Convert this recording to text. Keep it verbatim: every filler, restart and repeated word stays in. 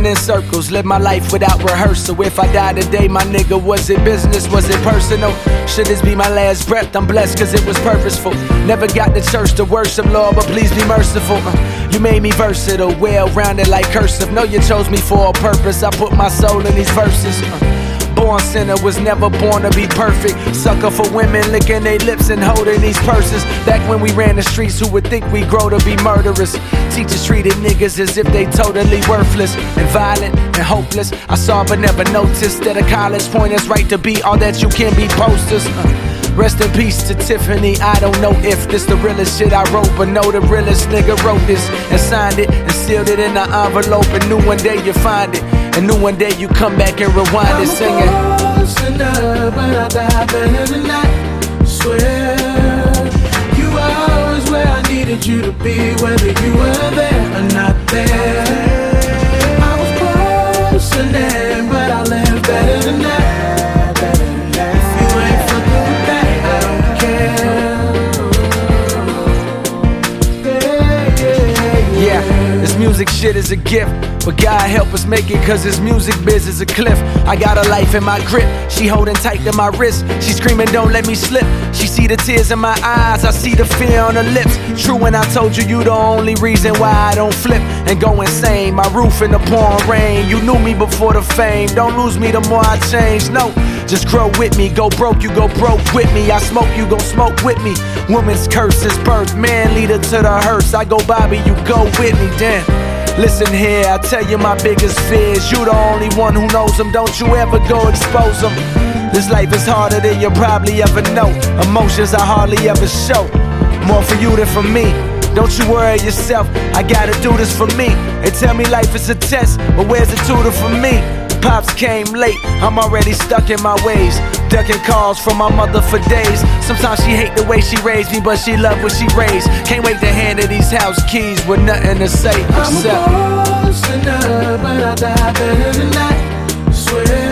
Spinning in circles, live my life without rehearsal. If I die today, my nigga, was it business, was it personal? Should this be my last breath? I'm blessed cause it was purposeful. Never got to church to worship, Lord, but please be merciful. uh, You made me versatile, well-rounded like cursive. Know you chose me for a purpose, I put my soul in these verses. uh, Born sinner, was never born to be perfect. Sucker for women licking their lips and holding these purses. Back when we ran the streets, who would think we grow to be murderers? Teachers treated niggas as if they totally worthless and violent and hopeless. I saw but never noticed that a college point is right to be all that you can be. Posters. uh, Rest in peace to Tiffany. I don't know if this the realest shit I wrote, but know the realest nigga wrote this and signed it and sealed it in an envelope. And knew one day you find it, and knew one day you come back and rewind it singing. I'm a sinner, but I die better than that. Swear you were always where I needed you to be, whether you were there or not there. I was close and then, but I live better than that. This music shit is a gift, but God help us make it, cause this music biz is a cliff. I got a life in my grip, she holding tight to my wrist. She screaming, don't let me slip. She see the tears in my eyes, I see the fear on her lips. True when I told you, you the only reason why I don't flip and go insane. My roof in the pouring rain, you knew me before the fame. Don't lose me the more I change, no. Just grow with me, go broke, you go broke with me. I smoke, you go smoke with me. Woman's curse is birth, man leader to the hearse. I go Bobby, you go with me, damn. Listen here, I tell you my biggest fears. You the only one who knows them, don't you ever go expose them. This life is harder than you probably ever know. Emotions I hardly ever show, more for you than for me. Don't you worry yourself, I gotta do this for me. They tell me life is a test, but where's the tutor for me? Pops came late, I'm already stuck in my ways. Ducking calls from my mother for days. Sometimes she hate the way she raised me, but she love what she raised. Can't wait to hand her these house keys with nothing to say I'm except a sinner, but I die better than that. Swear